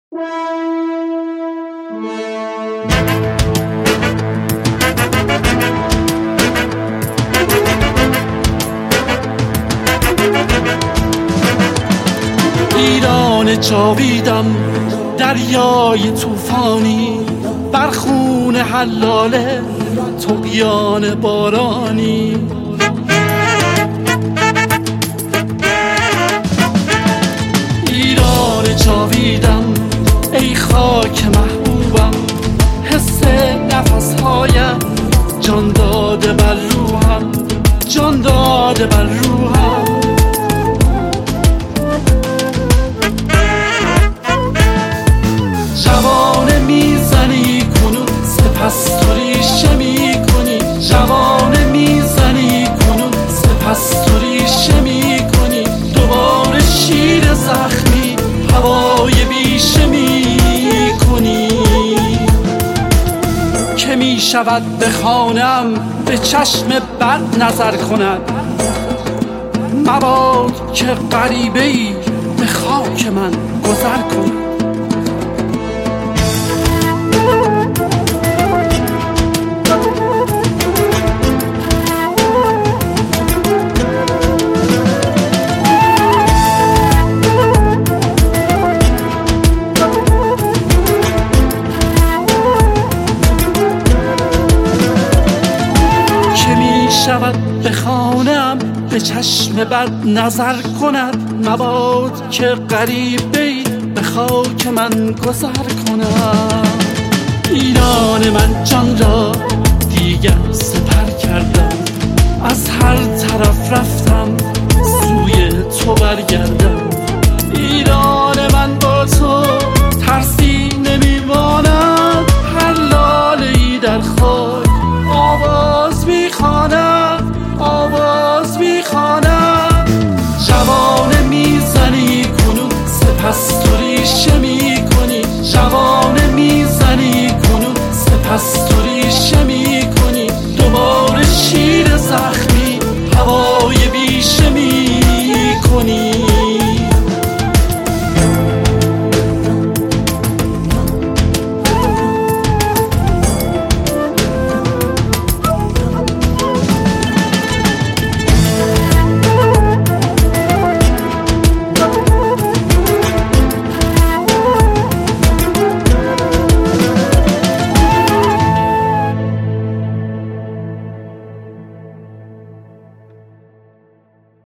ایران جاویدم دریای طوفانی، بر خون حلاله طغیان بارانی. ایران جاویدم ای خاک محبوبم، حس نفسهایت جان داده بر روحم، جان داده بر روحم. جوانه میزنی کنون سپس تو ریشه میکنی، جوانه میزنی کنون سپس تو ریشه میکنی. دوباره شیر زخمی هوای بیشه میکنی. که میشود به خانم به چشم بد نظر کند، مباد که غریبه ای به خاک من گذر کند. شود به خانم به چشم بد نظر کند، مباد که غریبه‌ای به خاک من گذر کند. ایران من جان را دیگر سپر کردم، از هر طرف رفتم سوی تو برگردم.